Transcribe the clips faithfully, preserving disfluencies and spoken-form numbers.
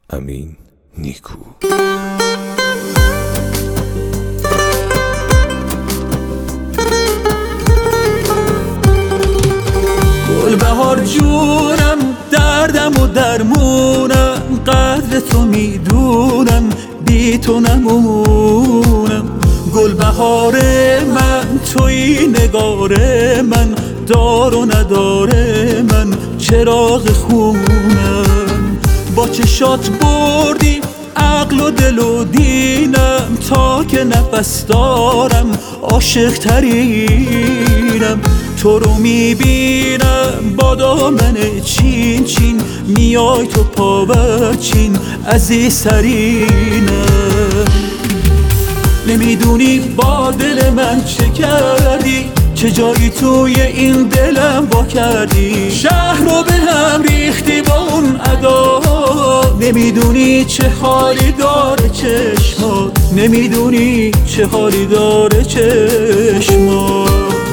امین نیکو. گلبهار جونم، دردم و درمونم، قدر تو میدونم، بی تو نمونم. گلبهار من توی نگار من، دار و نداره من چراغ خونم. با چشات بردی عقل و دل و دینم، تا که نفس دارم عاشق ترینم. تو رو میبینم با دامن چین چین، میای تو پا برچین عزیزترینم. نمیدونی با دل من چه کردی، چه جایی توی این دلم با کردی. شهر رو به هم ریختی با اون ادا، نمیدونی چه حالی داره چشمات، نمیدونی چه حالی داره چشمات.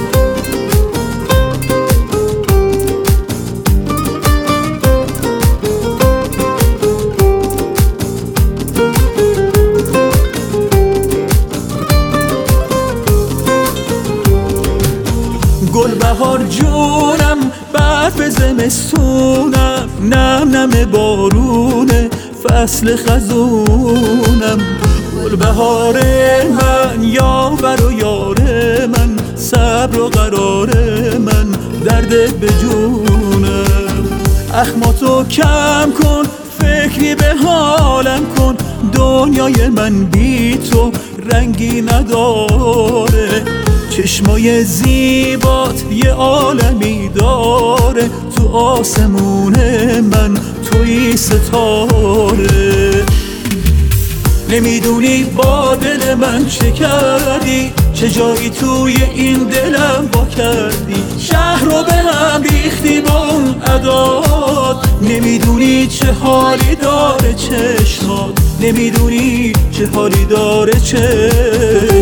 گلبهار جونم، برف زمستونم، نم نم بارونه فصل خزونم. گلبهار من، یاور و یار من، صبر و قرار من، درد به جونم. اخماتو کم کن، فکری به حالم کن، دنیای من بی تو رنگی نداره. چشمای زیبات یه عالمی داره، تو آسمون من توی ستاره. نمیدونی با دل من چه کردی، چه جایی توی این دلم با کردی. شهر رو به هم ریختی با اون عداد، نمیدونی چه حالی داره چشمات، نمیدونی چه حالی داره چشمات.